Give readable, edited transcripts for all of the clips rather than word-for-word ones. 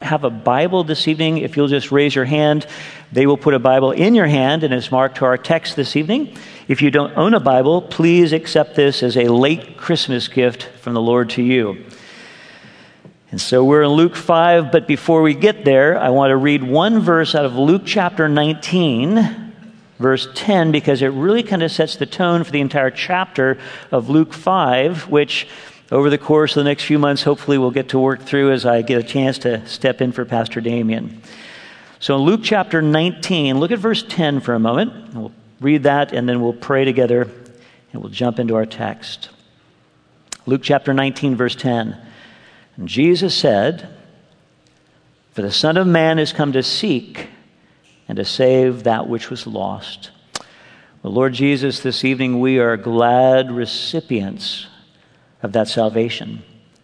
have a Bible this evening, if you'll just raise your hand, they will put a Bible in your hand and it's marked to our text this evening. If you don't own a Bible, please accept this as a late Christmas gift from the Lord to you. And so we're in Luke 5, but before we get there, I want to read one verse out of Luke chapter 19, verse 10, because it really kind of sets the tone for the entire chapter of Luke 5, which over the course of the next few months, hopefully we'll get to work through as I get a chance to step in for Pastor Damien. So in Luke chapter 19, look at verse 10 for a moment. And we'll read that, and then we'll pray together, and we'll jump into our text. Luke chapter 19, verse 10. And Jesus said, "For the Son of Man is come to seek and to save that which was lost." Well, Lord Jesus, this evening we are glad recipients of that salvation.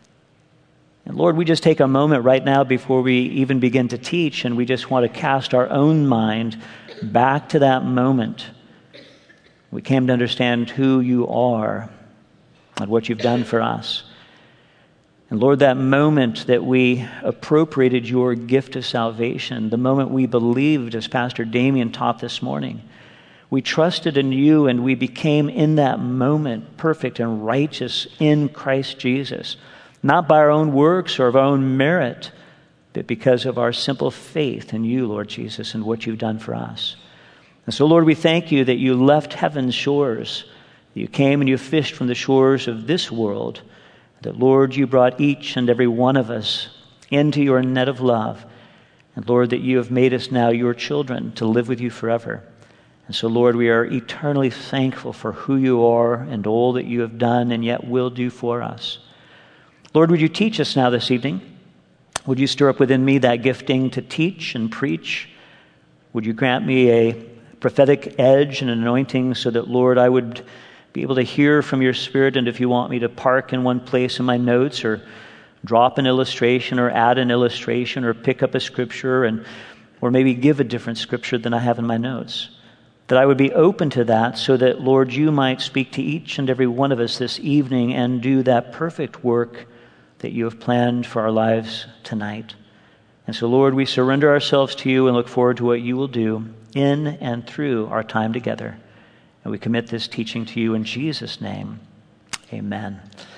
And Lord, we just take a moment right now before we even begin to teach, and we just want to cast our own mind back to that moment. We came to understand who you are and what you've done for us. And Lord, that moment that we appropriated your gift of salvation, the moment we believed, as Pastor Damien taught this morning, we trusted in you and we became in that moment perfect and righteous in Christ Jesus, not by our own works or of our own merit, but because of our simple faith in you, Lord Jesus, and what you've done for us. And so, Lord, we thank you that you left heaven's shores, that you came and you fished from the shores of this world, that, Lord, you brought each and every one of us into your net of love. And, Lord, that you have made us now your children to live with you forever. And so, Lord, we are eternally thankful for who you are and all that you have done and yet will do for us. Lord, would you teach us now this evening? Would you stir up within me that gifting to teach and preach? Would you grant me a prophetic edge and anointing so that, Lord, I would be able to hear from your Spirit, and if you want me to park in one place in my notes or drop an illustration or add an illustration or pick up a scripture or maybe give a different scripture than I have in my notes, that I would be open to that so that, Lord, you might speak to each and every one of us this evening and do that perfect work that you have planned for our lives tonight. And so, Lord, we surrender ourselves to you and look forward to what you will do in and through our time together. And we commit this teaching to you in Jesus' name. Amen.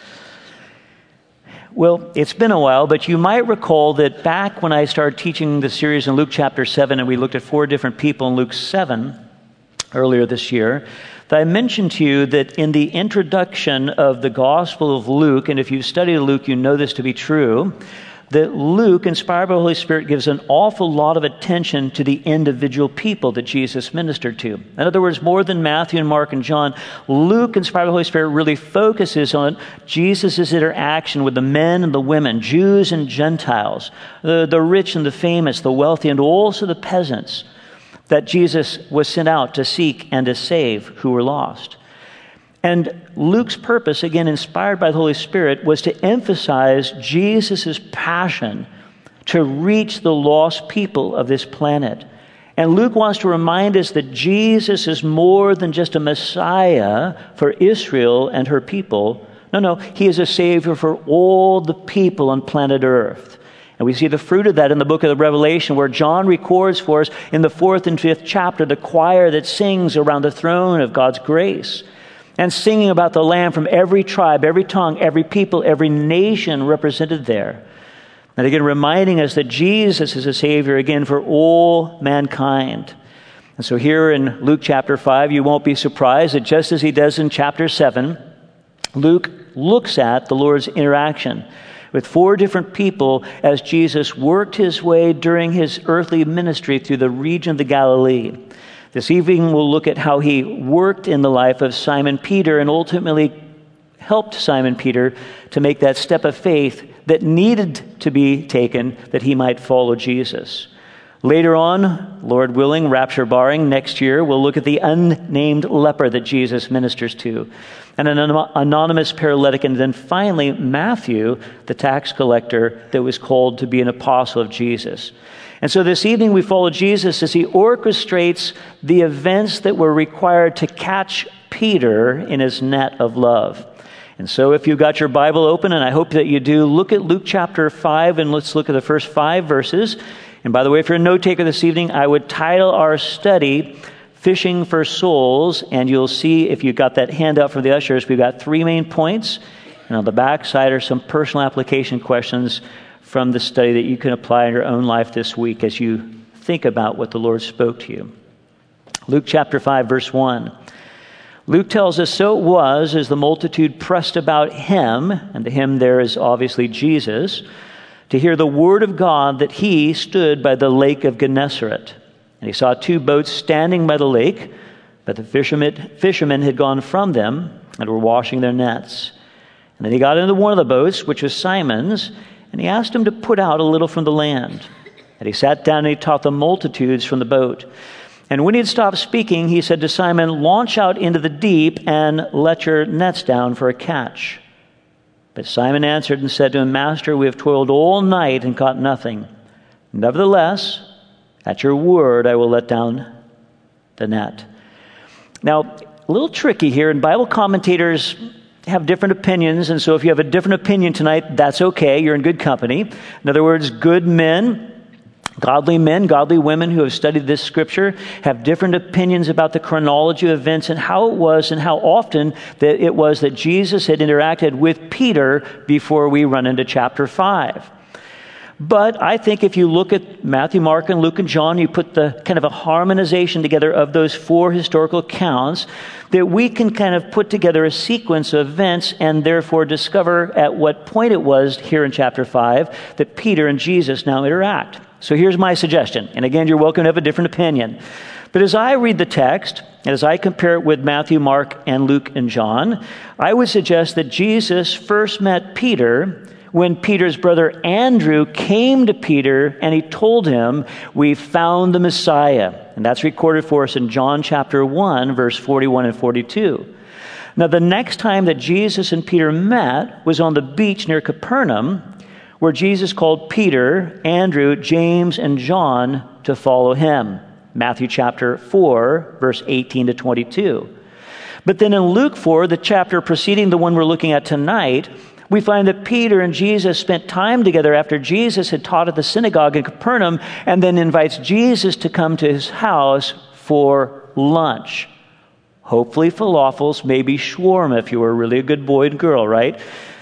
Well, it's been a while, but you might recall that back when I started teaching the series in Luke chapter 7, and we looked at 4 different people in Luke 7 earlier this year, that I mentioned to you that in the introduction of the Gospel of Luke, and if you've studied Luke, you know this to be true, that Luke, inspired by the Holy Spirit, gives an awful lot of attention to the individual people that Jesus ministered to. In other words, more than Matthew and Mark and John, Luke, inspired by the Holy Spirit, really focuses on Jesus' interaction with the men and the women, Jews and Gentiles, the rich and the famous, the wealthy, and also the peasants that Jesus was sent out to seek and to save who were lost. And Luke's purpose, again inspired by the Holy Spirit, was to emphasize Jesus' passion to reach the lost people of this planet. And Luke wants to remind us that Jesus is more than just a Messiah for Israel and her people. No, he is a Savior for all the people on planet Earth. And we see the fruit of that in the book of the Revelation, where John records for us in the 4th and 5th chapter the choir that sings around the throne of God's grace, and singing about the Lamb from every tribe, every tongue, every people, every nation represented there. And again, reminding us that Jesus is a Savior, again, for all mankind. And so here in Luke chapter 5, you won't be surprised that just as he does in chapter 7, Luke looks at the Lord's interaction with 4 different people as Jesus worked his way during his earthly ministry through the region of the Galilee. This evening, we'll look at how he worked in the life of Simon Peter and ultimately helped Simon Peter to make that step of faith that needed to be taken that he might follow Jesus. Later on, Lord willing, rapture barring, next year, we'll look at the unnamed leper that Jesus ministers to, and an anonymous paralytic, and then finally Matthew, the tax collector that was called to be an apostle of Jesus. And so this evening we follow Jesus as he orchestrates the events that were required to catch Peter in his net of love. And so if you've got your Bible open, and I hope that you do, look at Luke chapter 5, and let's look at the first 5 verses. And by the way, if you're a note taker this evening, I would title our study, Fishing for Souls, and you'll see if you got that handout from the ushers, we've got 3 main points, and on the back side are some personal application questions from the study that you can apply in your own life this week as you think about what the Lord spoke to you. Luke chapter 5, verse 1. Luke tells us, so it was, as the multitude pressed about him, and the him there is obviously Jesus, to hear the word of God, that he stood by the lake of Gennesaret. And he saw 2 boats standing by the lake, but the fishermen had gone from them and were washing their nets. And then he got into one of the boats, which was Simon's, and he asked him to put out a little from the land. And he sat down and he taught the multitudes from the boat. And when he had stopped speaking, he said to Simon, launch out into the deep and let your nets down for a catch. But Simon answered and said to him, Master, we have toiled all night and caught nothing. Nevertheless, at your word, I will let down the net. Now, a little tricky here, and Bible commentators have different opinions, and so if you have a different opinion tonight, that's okay. You're in good company. In other words, good men, godly women who have studied this scripture have different opinions about the chronology of events and how it was and how often that it was that Jesus had interacted with Peter before we run into chapter 5. But I think if you look at Matthew, Mark, and Luke, and John, you put the kind of a harmonization together of those 4 historical accounts, that we can kind of put together a sequence of events and therefore discover at what point it was here in chapter 5 that Peter and Jesus now interact. So here's my suggestion. And again, you're welcome to have a different opinion. But as I read the text, and as I compare it with Matthew, Mark, and Luke, and John, I would suggest that Jesus first met Peter when Peter's brother Andrew came to Peter and he told him, we found the Messiah. And that's recorded for us in John chapter 1, verse 41 and 42. Now, the next time that Jesus and Peter met was on the beach near Capernaum, where Jesus called Peter, Andrew, James, and John to follow him. Matthew chapter 4, verse 18 to 22. But then in Luke 4, the chapter preceding the one we're looking at tonight, we find that Peter and Jesus spent time together after Jesus had taught at the synagogue in Capernaum and then invites Jesus to come to his house for lunch. Hopefully falafels, maybe shawarma if you were really a good boy and girl, right?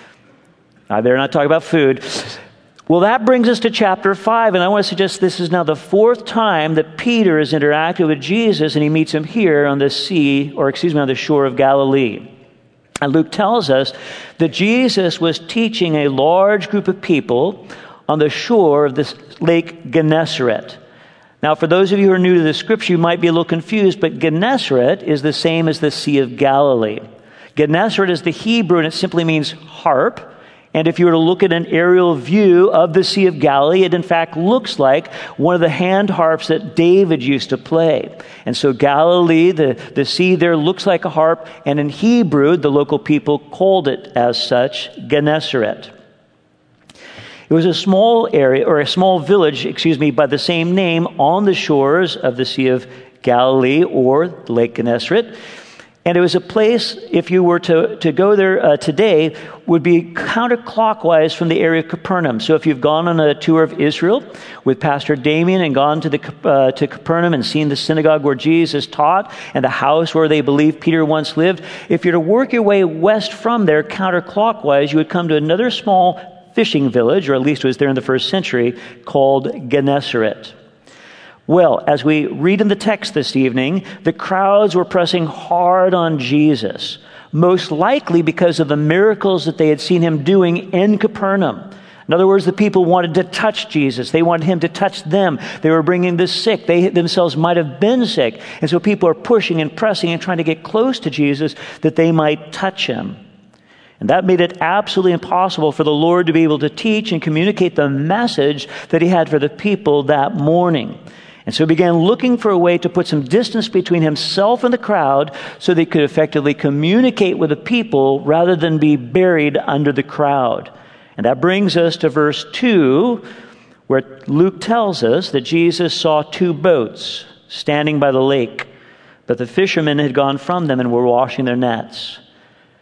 I better not talk about food. Well, that brings us to chapter 5, and I want to suggest this is now the 4th time that Peter has interacted with Jesus, and he meets him here on the on the shore of Galilee. And Luke tells us that Jesus was teaching a large group of people on the shore of this lake Gennesaret. Now, for those of you who are new to the scripture, you might be a little confused, but Gennesaret is the same as the Sea of Galilee. Gennesaret is the Hebrew, and it simply means harp. And if you were to look at an aerial view of the Sea of Galilee, it in fact looks like one of the hand harps that David used to play. And so Galilee, the sea there looks like a harp, and in Hebrew, the local people called it as such, Gennesaret. It was a small area, or a small village, by the same name on the shores of the Sea of Galilee, or Lake Gennesaret. And it was a place, if you were to go there today, would be counterclockwise from the area of Capernaum. So if you've gone on a tour of Israel with Pastor Damien and gone to Capernaum and seen the synagogue where Jesus taught and the house where they believe Peter once lived, if you're to work your way west from there counterclockwise, you would come to another small fishing village, or at least it was there in the 1st century, called Gennesaret. Well, as we read in the text this evening, the crowds were pressing hard on Jesus, most likely because of the miracles that they had seen him doing in Capernaum. In other words, the people wanted to touch Jesus. They wanted him to touch them. They were bringing the sick. They themselves might have been sick. And so people are pushing and pressing and trying to get close to Jesus that they might touch him. And that made it absolutely impossible for the Lord to be able to teach and communicate the message that he had for the people that morning. And so he began looking for a way to put some distance between himself and the crowd so they could effectively communicate with the people rather than be buried under the crowd. And that brings us to verse 2, where Luke tells us that Jesus saw 2 boats standing by the lake, but the fishermen had gone from them and were washing their nets.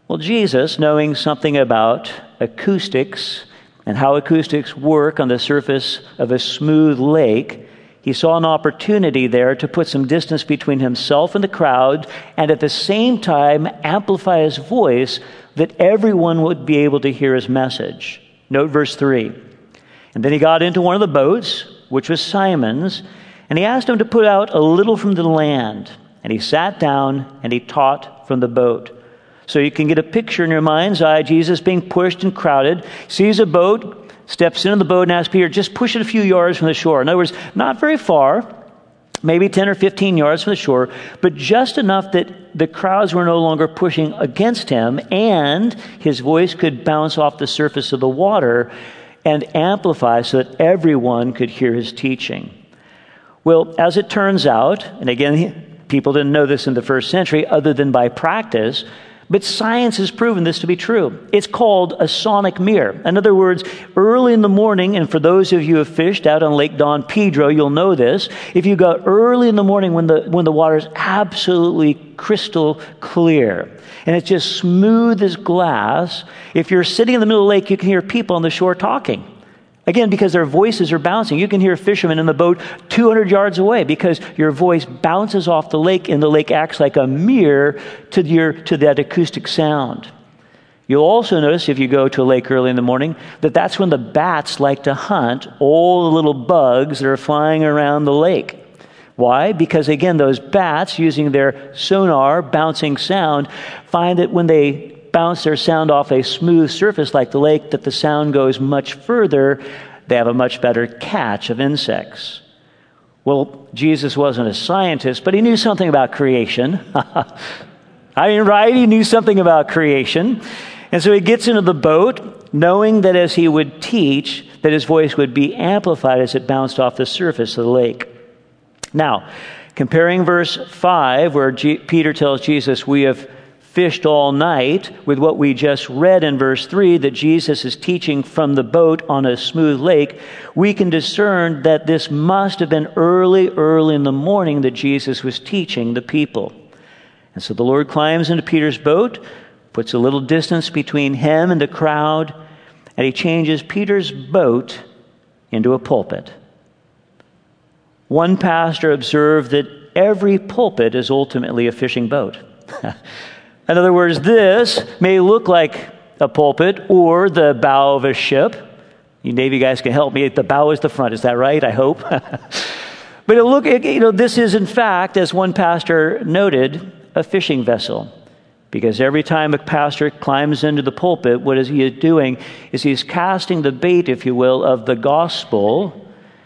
Well, Jesus, knowing something about acoustics and how acoustics work on the surface of a smooth lake, he saw an opportunity there to put some distance between himself and the crowd, and at the same time amplify his voice that everyone would be able to hear his message. Note verse 3. And then he got into one of the boats, which was Simon's, and he asked him to put out a little from the land. And he sat down and he taught from the boat. So you can get a picture in your mind's eye, Jesus being pushed and crowded, sees a boat, steps into the boat and asks Peter, just push it a few yards from the shore. In other words, not very far, maybe 10 or 15 yards from the shore, but just enough that the crowds were no longer pushing against him and his voice could bounce off the surface of the water and amplify so that everyone could hear his teaching. Well, as it turns out, and again, people didn't know this in the first century other than by practice, but science has proven this to be true. It's called a sonic mirror. In other words, early in the morning, and for those of you who have fished out on Lake Don Pedro, you'll know this. If you go early in the morning when the water is absolutely crystal clear, and it's just smooth as glass, if you're sitting in the middle of the lake, you can hear people on the shore talking. Again, because their voices are bouncing. You can hear fishermen in the boat 200 yards away because your voice bounces off the lake and the lake acts like a mirror to that acoustic sound. You'll also notice if you go to a lake early in the morning that that's when the bats like to hunt all the little bugs that are flying around the lake. Why? Because again, those bats using their sonar bouncing sound find that when they bounce their sound off a smooth surface like the lake, that the sound goes much further, they have a much better catch of insects. Well, Jesus wasn't a scientist, but he knew something about creation. I mean, right? He knew something about creation. And so he gets into the boat, knowing that as he would teach, that his voice would be amplified as it bounced off the surface of the lake. Now, comparing verse 5, where Peter tells Jesus, we have fished all night, with what we just read in verse 3, that Jesus is teaching from the boat on a smooth lake, we can discern that this must have been early in the morning that Jesus was teaching the people. And so the Lord climbs into Peter's boat, puts a little distance between him and the crowd, and he changes Peter's boat into a pulpit. One pastor observed that every pulpit is ultimately a fishing boat. In other words, this may look like a pulpit or the bow of a ship. You Navy guys can help me. The bow is the front. Is that right? I hope. But this is in fact, as one pastor noted, a fishing vessel. Because every time a pastor climbs into the pulpit, what is he doing? Is he's casting the bait, if you will, of the gospel.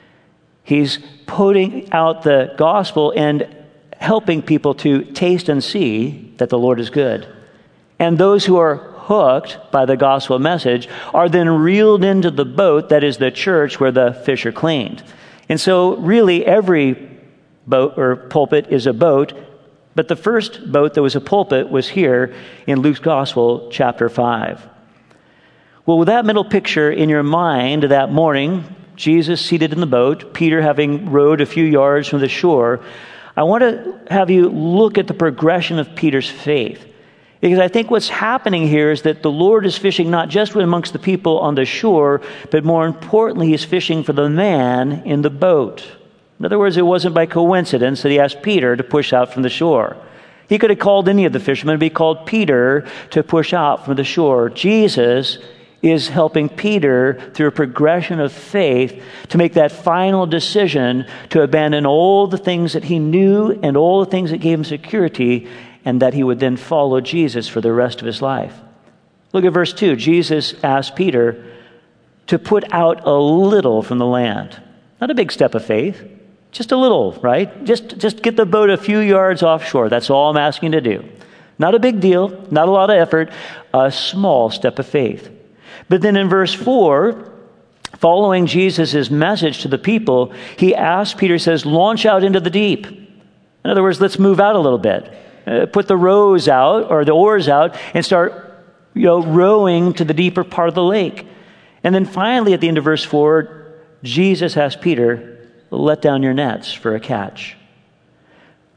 He's putting out the gospel and helping people to taste and see that the Lord is good. And those who are hooked by the gospel message are then reeled into the boat that is the church where the fish are cleaned. And so really every boat or pulpit is a boat, but the first boat that was a pulpit was here in Luke's Gospel, chapter 5. Well, with that mental picture in your mind that morning, Jesus seated in the boat, Peter having rowed a few yards from the shore, I want to have you look at the progression of Peter's faith. Because I think what's happening here is that the Lord is fishing not just amongst the people on the shore, but more importantly, he's fishing for the man in the boat. In other words, it wasn't by coincidence that he asked Peter to push out from the shore. He could have called any of the fishermen, but he called Peter to push out from the shore. Jesus is helping Peter through a progression of faith to make that final decision to abandon all the things that he knew and all the things that gave him security, and that he would then follow Jesus for the rest of his life. Look at verse 2. Jesus asked Peter to put out a little from the land. Not a big step of faith, just a little, right? Just get the boat a few yards offshore. That's all I'm asking to do. Not a big deal, not a lot of effort, a small step of faith. But then in verse 4, following Jesus' message to the people, he asks Peter, says, launch out into the deep. In other words, let's move out a little bit. Put the rows out, or the oars out, and start rowing to the deeper part of the lake. And then finally, at the end of verse 4, Jesus asked Peter, let down your nets for a catch.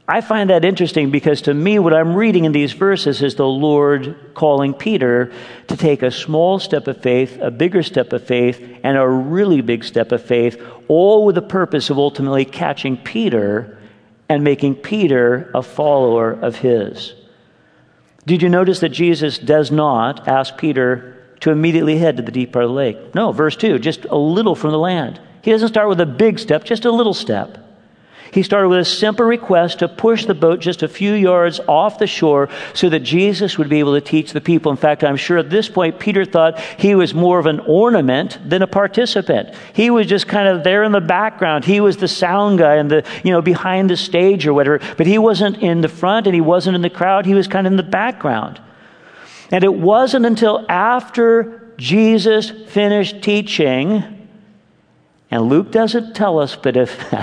I find that interesting because to me, what I'm reading in these verses is the Lord calling Peter to take a small step of faith, a bigger step of faith, and a really big step of faith, all with the purpose of ultimately catching Peter and making Peter a follower of his. Did you notice that Jesus does not ask Peter to immediately head to the deep part of the lake? No, verse 2, just a little from the land. He doesn't start with a big step, just a little step. He started with a simple request to push the boat just a few yards off the shore so that Jesus would be able to teach the people. In fact, I'm sure at this point, Peter thought he was more of an ornament than a participant. He was just kind of there in the background. He was the sound guy and behind the stage or whatever. But he wasn't in the front and he wasn't in the crowd. He was kind of in the background. And it wasn't until after Jesus finished teaching, and Luke doesn't tell us, but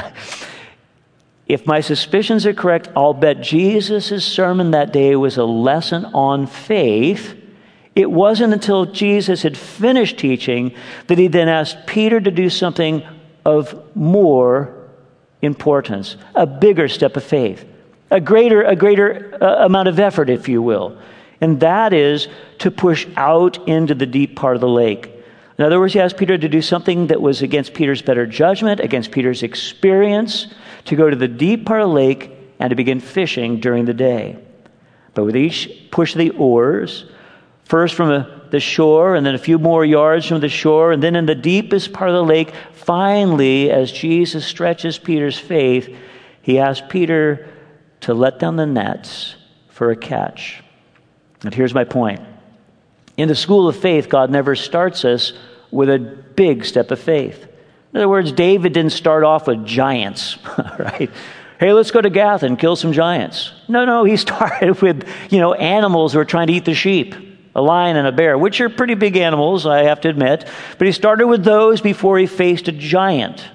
if my suspicions are correct, I'll bet Jesus' sermon that day was a lesson on faith. It wasn't until Jesus had finished teaching that he then asked Peter to do something of more importance, a bigger step of faith, a greater amount of effort, if you will. And that is to push out into the deep part of the lake. In other words, he asked Peter to do something that was against Peter's better judgment, against Peter's experience, to go to the deep part of the lake and to begin fishing during the day. But with each push of the oars, first from the shore and then a few more yards from the shore, and then in the deepest part of the lake, finally, as Jesus stretches Peter's faith, he asks Peter to let down the nets for a catch. And here's my point. In the school of faith, God never starts us with a big step of faith. In other words, David didn't start off with giants, right? Hey, let's go to Gath and kill some giants. No, he started with, animals who are trying to eat the sheep, a lion and a bear, which are pretty big animals, I have to admit. But he started with those before he faced a giant.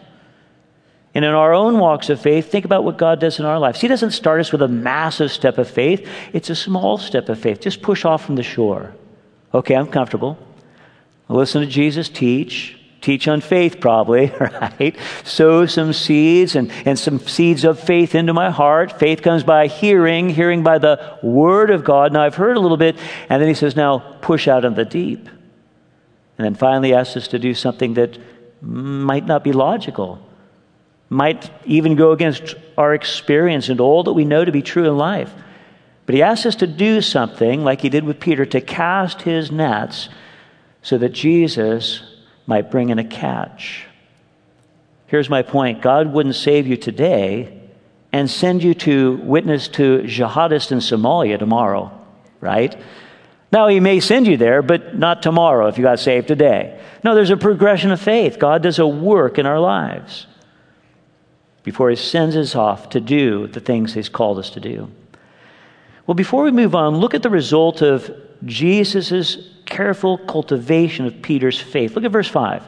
And in our own walks of faith, think about what God does in our lives. He doesn't start us with a massive step of faith. It's a small step of faith. Just push off from the shore. Okay, I'm comfortable. I'll listen to Jesus teach on faith probably, right? Sow some seeds and some seeds of faith into my heart. Faith comes by hearing by the Word of God. Now I've heard a little bit, and then he says, now push out in the deep. And then finally asks us to do something that might not be logical, might even go against our experience and all that we know to be true in life. But he asks us to do something like he did with Peter, to cast his nets so that Jesus might bring in a catch. Here's my point. God wouldn't save you today and send you to witness to jihadists in Somalia tomorrow, right? Now, he may send you there, but not tomorrow if you got saved today. No, there's a progression of faith. God does a work in our lives before he sends us off to do the things he's called us to do. Well, before we move on, look at the result of Jesus' careful cultivation of Peter's faith. Look at verse 5.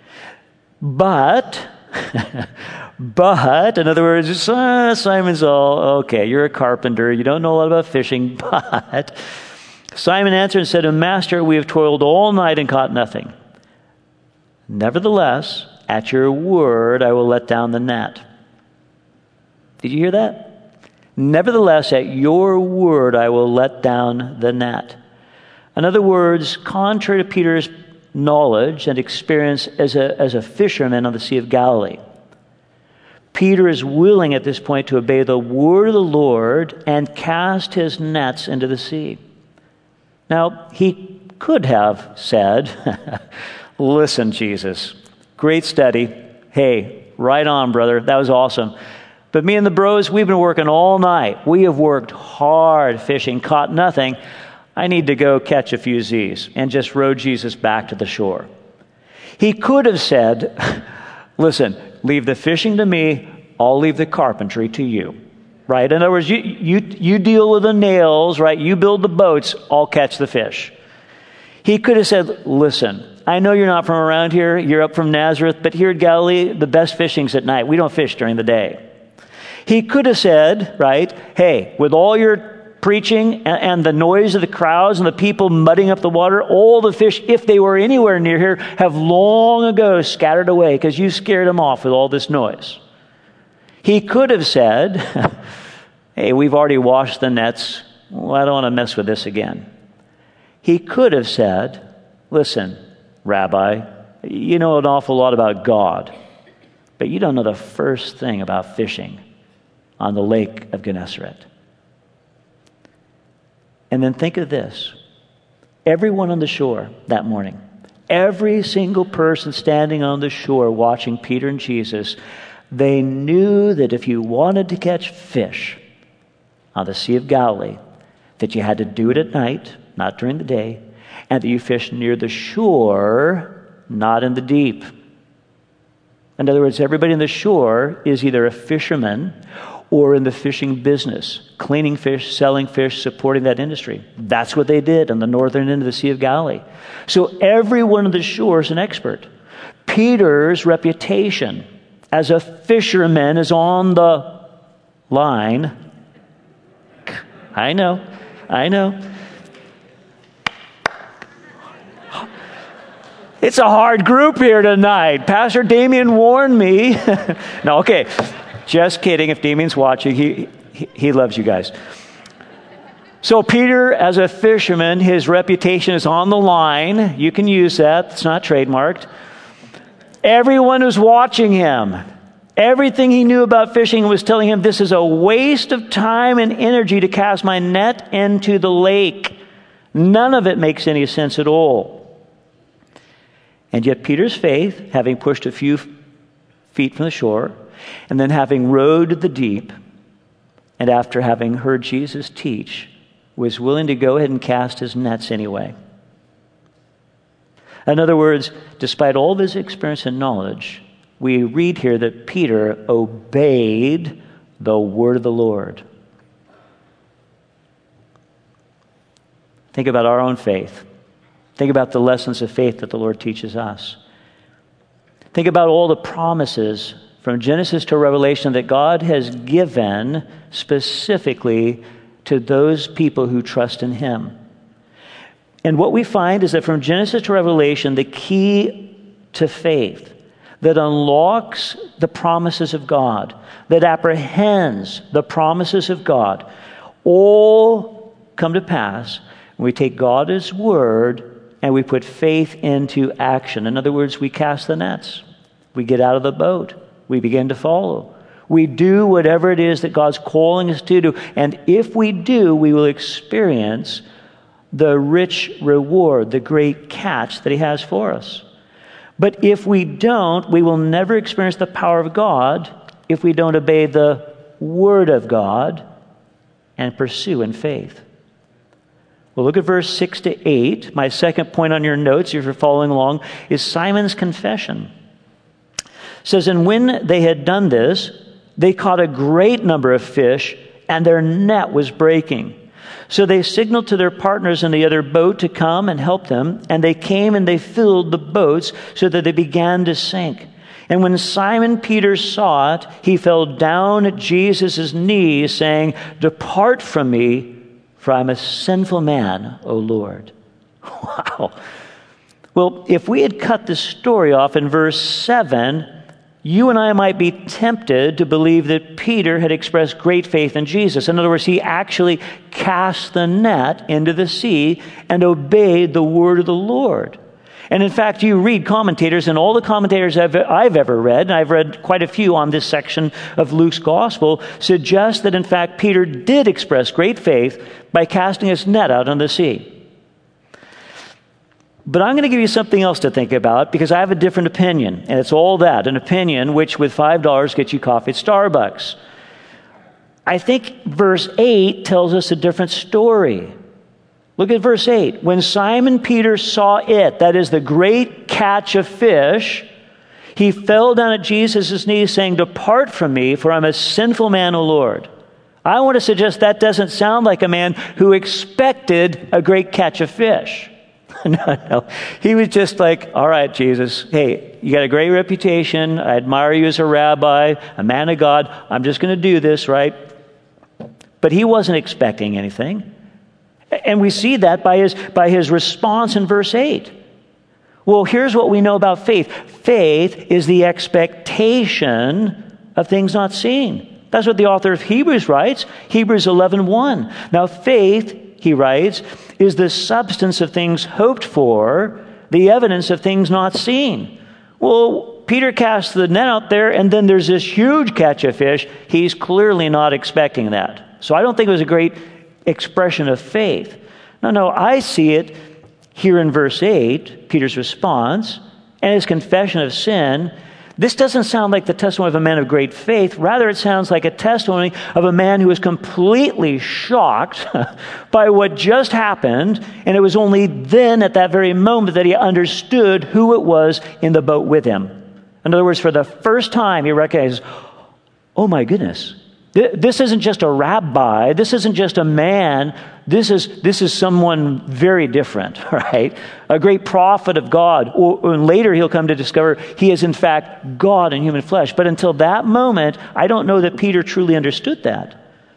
But, in other words, Simon's all, okay, you're a carpenter, you don't know a lot about fishing, but Simon answered and said to him, Master, we have toiled all night and caught nothing. Nevertheless, at your word, I will let down the net. Did you hear that? Nevertheless, at your word, I will let down the net. In other words, contrary to Peter's knowledge and experience as a fisherman on the Sea of Galilee, Peter is willing at this point to obey the word of the Lord and cast his nets into the sea. Now, he could have said, listen, Jesus, great study. Hey, right on, brother. That was awesome. But me and the bros, we've been working all night. We have worked hard fishing, caught nothing. I need to go catch a few Z's, and just rowed Jesus back to the shore. He could have said, listen, leave the fishing to me, I'll leave the carpentry to you. Right? In other words, you deal with the nails, right? You build the boats, I'll catch the fish. He could have said, listen, I know you're not from around here, you're up from Nazareth, but here at Galilee, the best fishing's at night. We don't fish during the day. He could have said, right, hey, with all your preaching and the noise of the crowds and the people mudding up the water, all the fish, if they were anywhere near here, have long ago scattered away because you scared them off with all this noise. He could have said, hey, we've already washed the nets. Well, I don't want to mess with this again. He could have said, listen, Rabbi, you know an awful lot about God, but you don't know the first thing about fishing on the lake of Gennesaret. And then think of this. Everyone on the shore that morning, every single person standing on the shore watching Peter and Jesus, they knew that if you wanted to catch fish on the Sea of Galilee, that you had to do it at night, not during the day, and that you fish near the shore, not in the deep. In other words, everybody on the shore is either a fisherman or in the fishing business, cleaning fish, selling fish, supporting that industry. That's what they did on the northern end of the Sea of Galilee. So everyone on the shore is an expert. Peter's reputation as a fisherman is on the line. I know. It's a hard group here tonight. Pastor Damien warned me. No, okay. Just kidding. If Damien's watching, he loves you guys. So Peter, as a fisherman, his reputation is on the line. You can use that. It's not trademarked. Everyone is watching him. Everything he knew about fishing was telling him, this is a waste of time and energy to cast my net into the lake. None of it makes any sense at all. And yet Peter's faith, having pushed a few feet from the shore, and then having rowed to the deep, and after having heard Jesus teach, was willing to go ahead and cast his nets anyway. In other words, despite all of his experience and knowledge, we read here that Peter obeyed the word of the Lord. Think about our own faith. Think about the lessons of faith that the Lord teaches us. Think about all the promises from Genesis to Revelation that God has given specifically to those people who trust in Him. And what we find is that from Genesis to Revelation, the key to faith that unlocks the promises of God, that apprehends the promises of God, all come to pass when we take God as Word and we put faith into action. In other words, we cast the nets. We get out of the boat. We begin to follow. We do whatever it is that God's calling us to do. And if we do, we will experience the rich reward, the great catch that He has for us. But if we don't, we will never experience the power of God if we don't obey the Word of God and pursue in faith. Well, look at verse 6 to 8. My second point on your notes, if you're following along, is Simon's confession. It says, and when they had done this, they caught a great number of fish, and their net was breaking. So they signaled to their partners in the other boat to come and help them, and they came and they filled the boats so that they began to sink. And when Simon Peter saw it, he fell down at Jesus' knees, saying, depart from me, for I'm a sinful man, O Lord. Wow. Well, if we had cut this story off in verse 7, you and I might be tempted to believe that Peter had expressed great faith in Jesus. In other words, he actually cast the net into the sea and obeyed the word of the Lord. And in fact, you read commentators, and all the commentators I've ever read, and I've read quite a few on this section of Luke's gospel, suggest that in fact Peter did express great faith by casting his net out on the sea. But I'm going to give you something else to think about, because I have a different opinion, and it's all that, an opinion which with $5 gets you coffee at Starbucks. I think verse 8 tells us a different story. Look at verse 8. When Simon Peter saw it, that is the great catch of fish, he fell down at Jesus' knees saying, depart from me, for I'm a sinful man, O Lord. I want to suggest that doesn't sound like a man who expected a great catch of fish. No. He was just like, all right, Jesus, hey, you got a great reputation. I admire you as a rabbi, a man of God. I'm just going to do this, right? But he wasn't expecting anything. And we see that by his response in verse 8. Well, here's what we know about faith. Faith is the expectation of things not seen. That's what the author of Hebrews writes, Hebrews 11:1. Now faith, he writes, is the substance of things hoped for, the evidence of things not seen. Well, Peter casts the net out there, and then there's this huge catch of fish. He's clearly not expecting that. So I don't think it was a great expression of faith. No, I see it here in verse 8, Peter's response, and his confession of sin. This doesn't sound like the testimony of a man of great faith. Rather, it sounds like a testimony of a man who was completely shocked by what just happened, and it was only then, at that very moment, that he understood who it was in the boat with him. In other words, for the first time, he recognizes, oh my goodness, this isn't just a rabbi, this isn't just a man, this is someone very different, right? A great prophet of God. And later he'll come to discover he is in fact God in human flesh. But until that moment, I don't know that Peter truly understood that.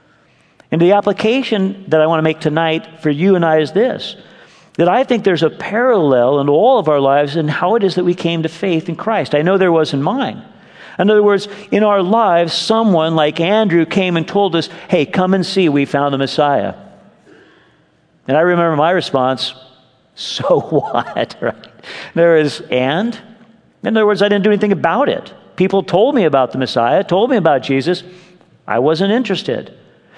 And the application that I want to make tonight for you and I is this, that I think there's a parallel in all of our lives in how it is that we came to faith in Christ. I know there was in mine. In other words, in our lives, someone like Andrew came and told us, hey, come and see, we found the Messiah. And I remember my response, so what? Right? There is, and? In other words, I didn't do anything about it. People told me about the Messiah, told me about Jesus. I wasn't interested.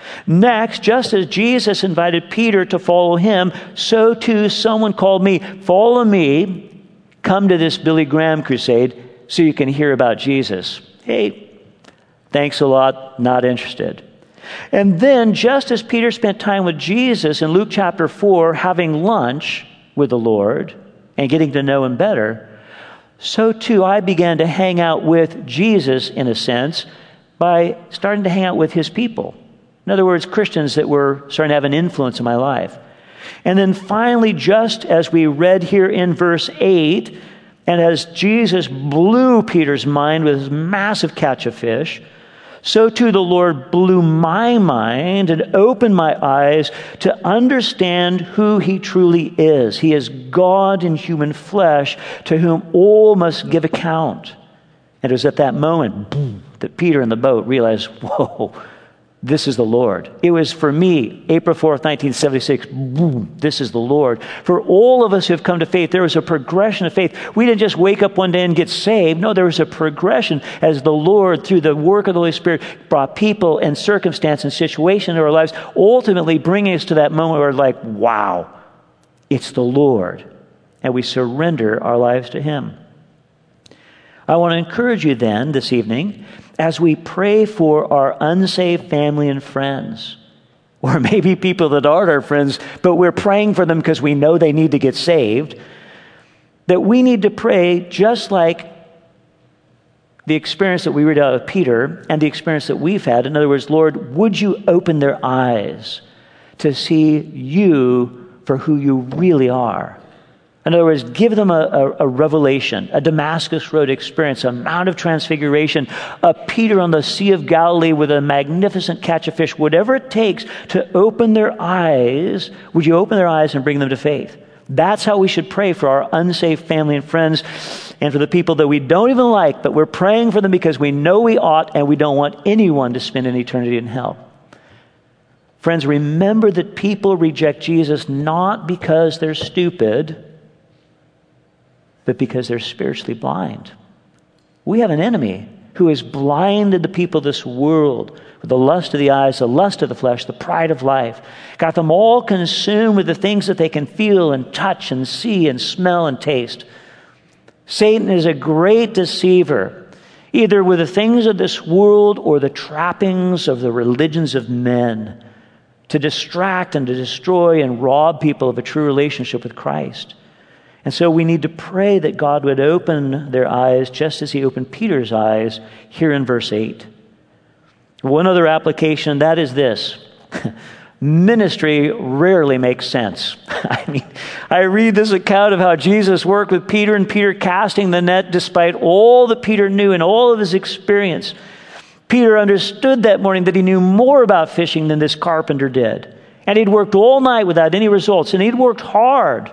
Next, just as Jesus invited Peter to follow him, so too someone called me, follow me, come to this Billy Graham crusade so you can hear about Jesus. Hey, thanks a lot, not interested. And then, just as Peter spent time with Jesus in Luke chapter 4, having lunch with the Lord and getting to know him better, so too I began to hang out with Jesus, in a sense, by starting to hang out with his people. In other words, Christians that were starting to have an influence in my life. And then finally, just as we read here in verse 8, and as Jesus blew Peter's mind with his massive catch of fish, so too the Lord blew my mind and opened my eyes to understand who he truly is. He is God in human flesh, to whom all must give account. And it was at that moment, boom, that Peter in the boat realized, whoa, this is the Lord. It was for me, April 4th, 1976, boom, this is the Lord. For all of us who have come to faith, there was a progression of faith. We didn't just wake up one day and get saved. No, there was a progression as the Lord, through the work of the Holy Spirit, brought people and circumstance and situation into our lives, ultimately bringing us to that moment where we're like, wow, it's the Lord. And we surrender our lives to him. I want to encourage you then this evening, as we pray for our unsaved family and friends, or maybe people that aren't our friends, but we're praying for them because we know they need to get saved, that we need to pray just like the experience that we read out of Peter and the experience that we've had. In other words, Lord, would you open their eyes to see you for who you really are? In other words, give them a revelation, a Damascus Road experience, a Mount of Transfiguration, a Peter on the Sea of Galilee with a magnificent catch of fish, whatever it takes to open their eyes. Would you open their eyes and bring them to faith? That's how we should pray for our unsaved family and friends, and for the people that we don't even like, but we're praying for them because we know we ought, and we don't want anyone to spend an eternity in hell. Friends, remember that people reject Jesus not because they're stupid, but because they're spiritually blind. We have an enemy who has blinded the people of this world with the lust of the eyes, the lust of the flesh, the pride of life, got them all consumed with the things that they can feel and touch and see and smell and taste. Satan is a great deceiver, either with the things of this world or the trappings of the religions of men, to distract and to destroy and rob people of a true relationship with Christ. And so we need to pray that God would open their eyes just as he opened Peter's eyes here in verse 8. One other application, that is this. Ministry rarely makes sense. I read this account of how Jesus worked with Peter and Peter casting the net despite all that Peter knew and all of his experience. Peter understood that morning that he knew more about fishing than this carpenter did. And he'd worked all night without any results, and he'd worked hard.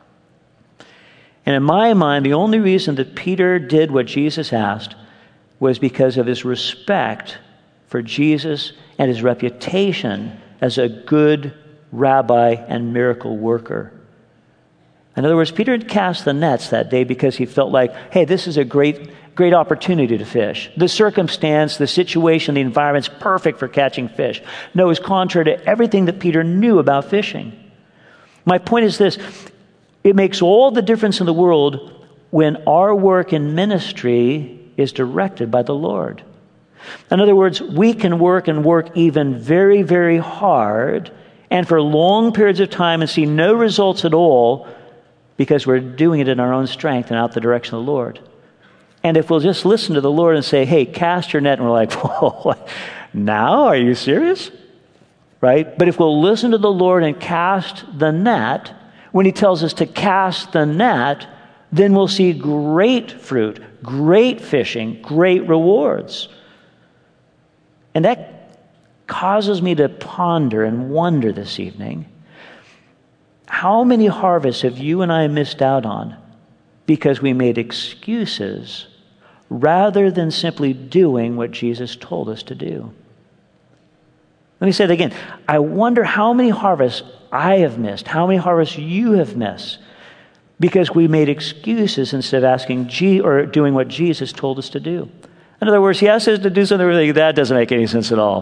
And in my mind, the only reason that Peter did what Jesus asked was because of his respect for Jesus and his reputation as a good rabbi and miracle worker. In other words, Peter had cast the nets that day because he felt like, hey, this is a great opportunity to fish. The circumstance, the situation, the environment's perfect for catching fish. No, it's contrary to everything that Peter knew about fishing. My point is this: it makes all the difference in the world when our work in ministry is directed by the Lord. In other words, we can work and work even very, very hard and for long periods of time and see no results at all because we're doing it in our own strength and out the direction of the Lord. And if we'll just listen to the Lord and say, hey, cast your net, and we're like, whoa, now? Are you serious? Right? But if we'll listen to the Lord and cast the net, when he tells us to cast the net, then we'll see great fruit, great fishing, great rewards. And that causes me to ponder and wonder this evening, how many harvests have you and I missed out on because we made excuses rather than simply doing what Jesus told us to do? Let me say it again. I wonder how many harvests I have missed, how many harvests you have missed, because we made excuses instead of asking or doing what Jesus told us to do. In other words, he asks us to do something really that doesn't make any sense at all.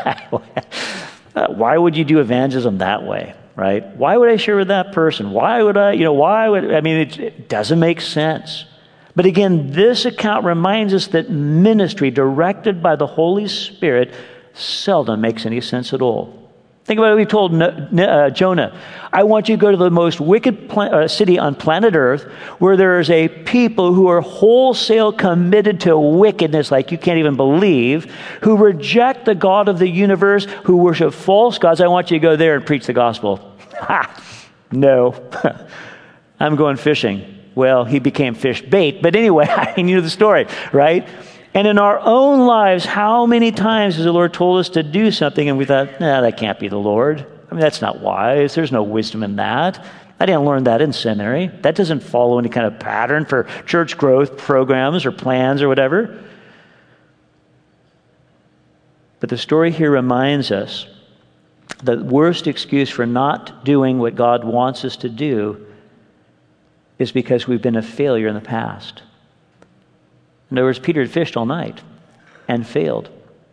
Why would you do evangelism that way, right? Why would I share with that person? It doesn't make sense. But again, this account reminds us that ministry directed by the Holy Spirit seldom makes any sense at all. Think about what he told Jonah. I want you to go to the most wicked city on planet Earth where there is a people who are wholesale committed to wickedness like you can't even believe, who reject the God of the universe, who worship false gods. I want you to go there and preach the gospel. No. I'm going fishing. Well, he became fish bait. But anyway, you know the story, right? And in our own lives, how many times has the Lord told us to do something and we thought, that can't be the Lord. That's not wise. There's no wisdom in that. I didn't learn that in seminary. That doesn't follow any kind of pattern for church growth programs or plans or whatever. But the story here reminds us the worst excuse for not doing what God wants us to do is because we've been a failure in the past. In other words, Peter had fished all night and failed.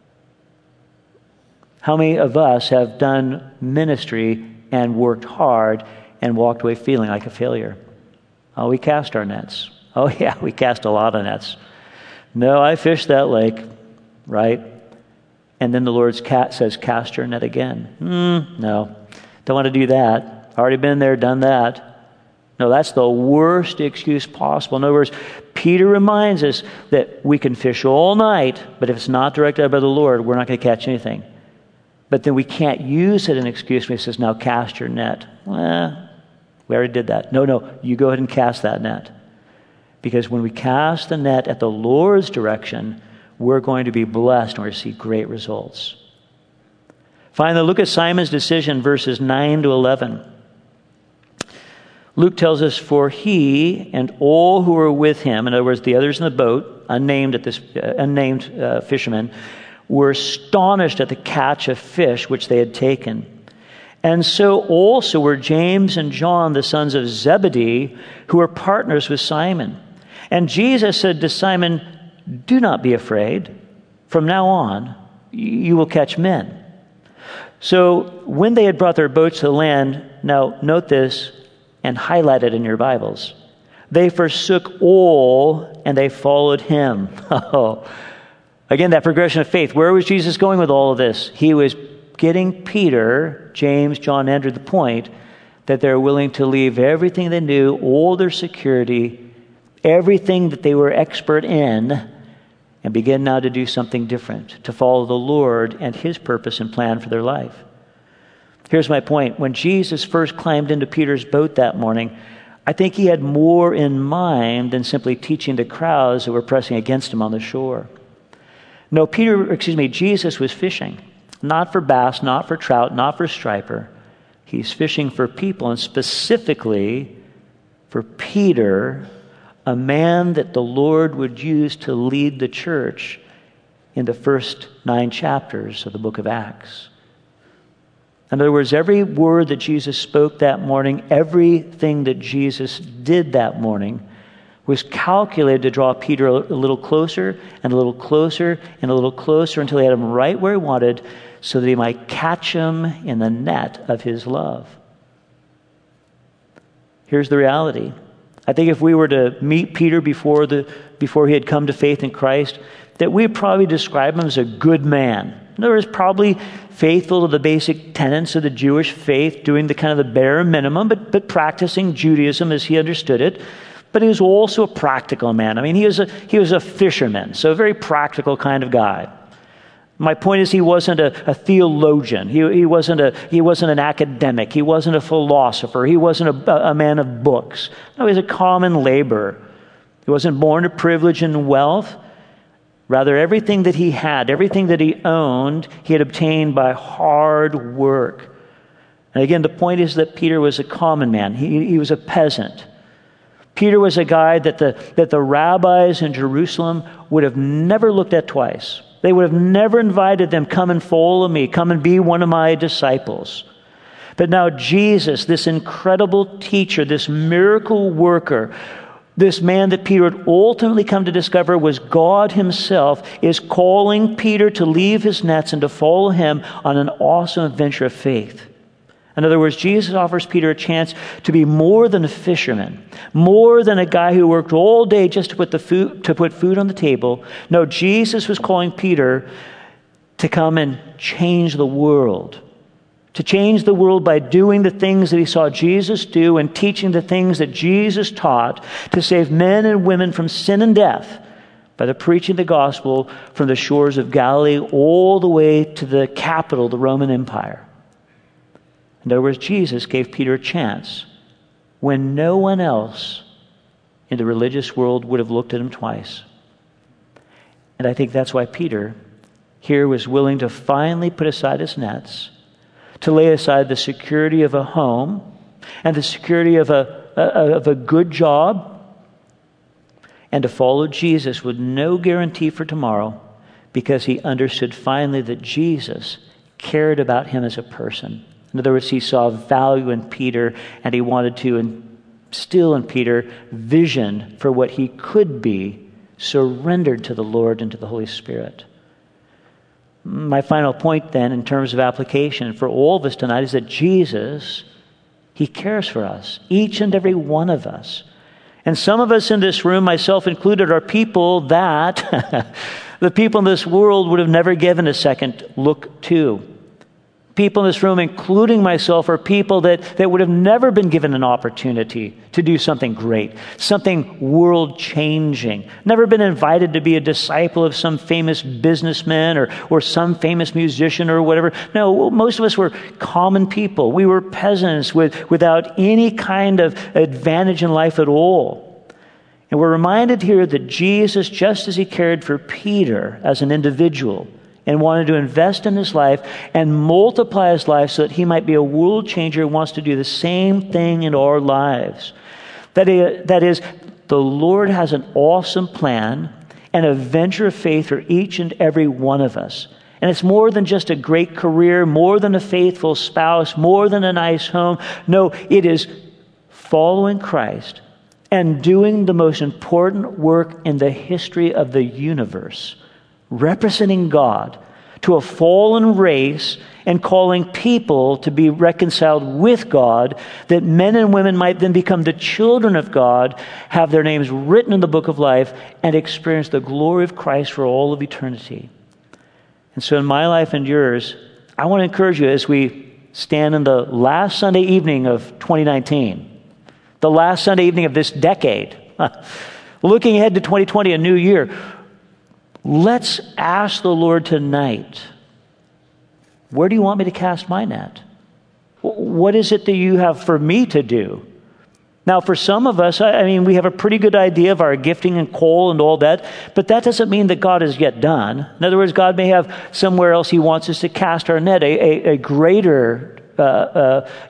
How many of us have done ministry and worked hard and walked away feeling like a failure? Oh, we cast our nets. Oh, yeah, we cast a lot of nets. No, I fished that lake, right? And then the Lord says, cast your net again. No, don't want to do that. Already been there, done that. No, that's the worst excuse possible. In other words, Peter reminds us that we can fish all night, but if it's not directed by the Lord, we're not going to catch anything. But then we can't use it as an excuse when he says, now cast your net. Well, we already did that. No, you go ahead and cast that net. Because when we cast the net at the Lord's direction, we're going to be blessed and we're going to see great results. Finally, look at Simon's decision, verses 9 to 11. Luke tells us, for he and all who were with him, in other words, the others in the boat, unnamed fishermen, were astonished at the catch of fish which they had taken. And so also were James and John, the sons of Zebedee, who were partners with Simon. And Jesus said to Simon, do not be afraid. From now on, you will catch men. So when they had brought their boats to the land, now note this, and highlight it in your Bibles. They forsook all and they followed him. Again, that progression of faith. Where was Jesus going with all of this? He was getting Peter, James, John, Andrew, the point that they're willing to leave everything they knew, all their security, everything that they were expert in, and begin now to do something different, to follow the Lord and his purpose and plan for their life. Here's my point. When Jesus first climbed into Peter's boat that morning, I think he had more in mind than simply teaching the crowds that were pressing against him on the shore. No, Jesus was fishing. Not for bass, not for trout, not for striper. He's fishing for people, and specifically for Peter, a man that the Lord would use to lead the church in the first 9 chapters of the book of Acts. In other words, every word that Jesus spoke that morning, everything that Jesus did that morning was calculated to draw Peter a little closer and a little closer and a little closer until he had him right where he wanted so that he might catch him in the net of his love. Here's the reality. I think if we were to meet Peter before he had come to faith in Christ, that we'd probably describe him as a good man. In other words, probably faithful to the basic tenets of the Jewish faith, doing the kind of the bare minimum, but practicing Judaism as he understood it. But he was also a practical man. I mean, he was a fisherman, so a very practical kind of guy. My point is, he wasn't a theologian. He wasn't an academic. He wasn't a philosopher. He wasn't a man of books. No, he was a common laborer. He wasn't born to privilege and wealth. Rather, everything that he had, everything that he owned, he had obtained by hard work. And again, the point is that Peter was a common man. He was a peasant. Peter was a guy that the rabbis in Jerusalem would have never looked at twice. They would have never invited them, come and follow me, come and be one of my disciples. But now Jesus, this incredible teacher, this miracle worker, this man that Peter had ultimately come to discover was God himself, is calling Peter to leave his nets and to follow him on an awesome adventure of faith. In other words, Jesus offers Peter a chance to be more than a fisherman, more than a guy who worked all day just to put food on the table. No, Jesus was calling Peter to come and change the world. To change the world by doing the things that he saw Jesus do and teaching the things that Jesus taught, to save men and women from sin and death by the preaching of the gospel from the shores of Galilee all the way to the capital, the Roman Empire. In other words, Jesus gave Peter a chance when no one else in the religious world would have looked at him twice. And I think that's why Peter here was willing to finally put aside his nets, to lay aside the security of a home and the security of a good job, and to follow Jesus with no guarantee for tomorrow, because he understood finally that Jesus cared about him as a person. In other words, he saw value in Peter, and he wanted to instill in Peter vision for what he could be, surrendered to the Lord and to the Holy Spirit. My final point then, in terms of application for all of us tonight, is that Jesus, he cares for us, each and every one of us. And some of us in this room, myself included, are people that the people in this world would have never given a second look to. People in this room, including myself, are people that would have never been given an opportunity to do something great, something world-changing, never been invited to be a disciple of some famous businessman or some famous musician or whatever. No, most of us were common people. We were peasants without any kind of advantage in life at all. And we're reminded here that Jesus, just as he cared for Peter as an individual, and wanted to invest in his life and multiply his life so that he might be a world changer, wants to do the same thing in our lives. That is, the Lord has an awesome plan and a venture of faith for each and every one of us. And it's more than just a great career, more than a faithful spouse, more than a nice home. No, it is following Christ and doing the most important work in the history of the universe, representing God to a fallen race and calling people to be reconciled with God, that men and women might then become the children of God, have their names written in the book of life, and experience the glory of Christ for all of eternity. And so in my life and yours, I want to encourage you as we stand in the last Sunday evening of 2019, the last Sunday evening of this decade, looking ahead to 2020, a new year. Let's ask the Lord tonight, where do you want me to cast my net? What is it that you have for me to do? Now, for some of us, I mean, we have a pretty good idea of our gifting and call and all that, but that doesn't mean that God is yet done. In other words, God may have somewhere else he wants us to cast our net, a greater,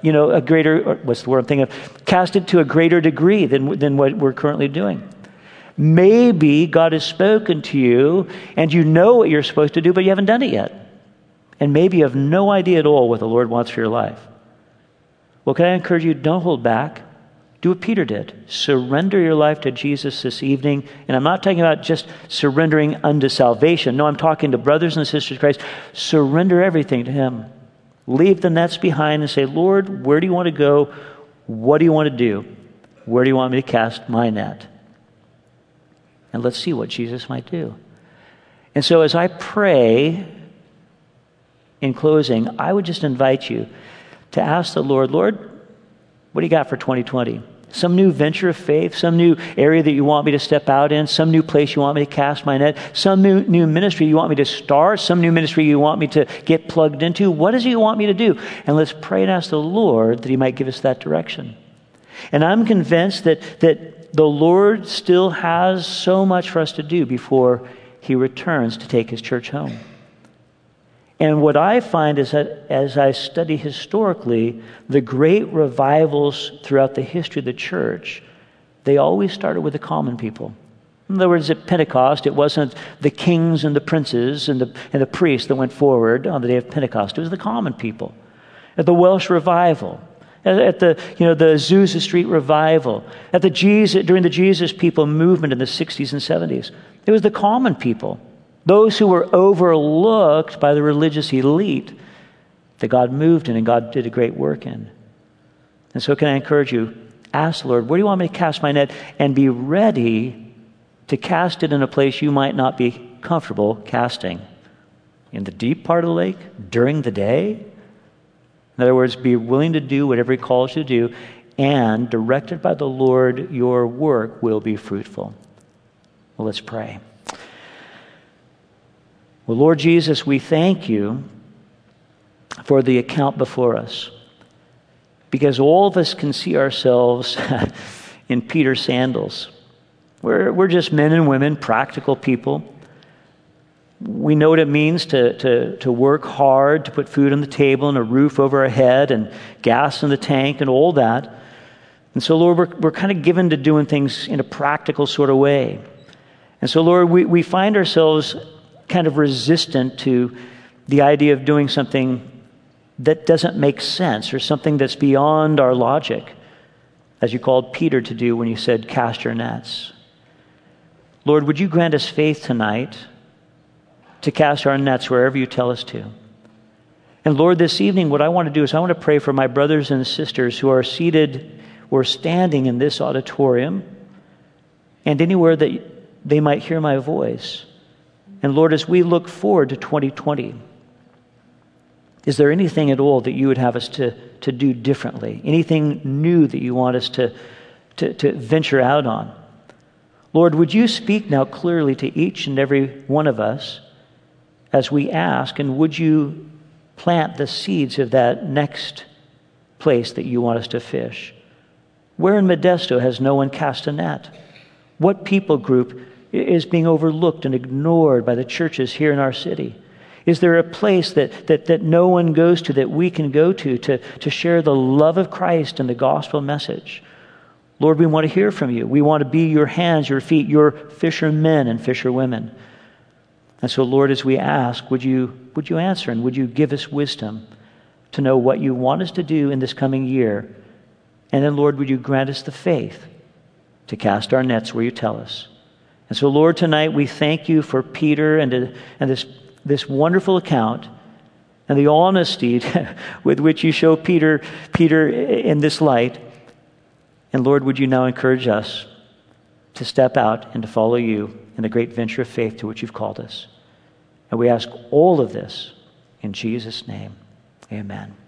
what's the word I'm thinking of? Cast it to a greater degree than what we're currently doing. Maybe God has spoken to you and you know what you're supposed to do, but you haven't done it yet. And maybe you have no idea at all what the Lord wants for your life. Well, can I encourage you, don't hold back. Do what Peter did. Surrender your life to Jesus this evening. And I'm not talking about just surrendering unto salvation. No, I'm talking to brothers and sisters in Christ. Surrender everything to Him. Leave the nets behind and say, Lord, where do you want to go? What do you want to do? Where do you want me to cast my net? And let's see what Jesus might do. And so as I pray, in closing, I would just invite you to ask the Lord, Lord, what do you got for 2020? Some new venture of faith, some new area that you want me to step out in, some new place you want me to cast my net, some new ministry you want me to start, some new ministry you want me to get plugged into. What is it you want me to do? And let's pray and ask the Lord that He might give us that direction. And I'm convinced that the Lord still has so much for us to do before He returns to take His church home. And what I find is that as I study historically, the great revivals throughout the history of the church, they always started with the common people. In other words, at Pentecost, it wasn't the kings and the princes and the priests that went forward on the day of Pentecost. It was the common people. At the Welsh revival, at the Azusa Street revival, during the Jesus People movement in the 60s and 70s, it was the common people. Those who were overlooked by the religious elite that God moved in and God did a great work in. And so can I encourage you, ask the Lord, where do you want me to cast my net? And be ready to cast it in a place you might not be comfortable casting. In the deep part of the lake, during the day. In other words, be willing to do whatever He calls you to do, and directed by the Lord, your work will be fruitful. Well, let's pray. Well, Lord Jesus, we thank You for the account before us, because all of us can see ourselves in Peter's sandals. We're just men and women, practical people. We know what it means to work hard, to put food on the table and a roof over our head and gas in the tank and all that. And so, Lord, we're kind of given to doing things in a practical sort of way. And so, Lord, we find ourselves kind of resistant to the idea of doing something that doesn't make sense or something that's beyond our logic, as You called Peter to do when You said, cast your nets. Lord, would You grant us faith tonight to cast our nets wherever You tell us to? And Lord, this evening, what I want to do is I want to pray for my brothers and sisters who are seated or standing in this auditorium and anywhere that they might hear my voice. And Lord, as we look forward to 2020, is there anything at all that You would have us to do differently? Anything new that You want us to venture out on? Lord, would You speak now clearly to each and every one of us as we ask, and would You plant the seeds of that next place that You want us to fish? Where in Modesto has no one cast a net? What people group is being overlooked and ignored by the churches here in our city? Is there a place that no one goes to that we can go to share the love of Christ and the gospel message? Lord, we want to hear from You. We want to be Your hands, Your feet, Your fishermen and fisherwomen. And so, Lord, as we ask, would you answer, and would You give us wisdom to know what You want us to do in this coming year? And then, Lord, would You grant us the faith to cast our nets where You tell us? And so, Lord, tonight we thank You for Peter and this wonderful account and the honesty with which You show Peter in this light. And Lord, would You now encourage us to step out and to follow You in the great venture of faith to which You've called us. And we ask all of this in Jesus' name. Amen.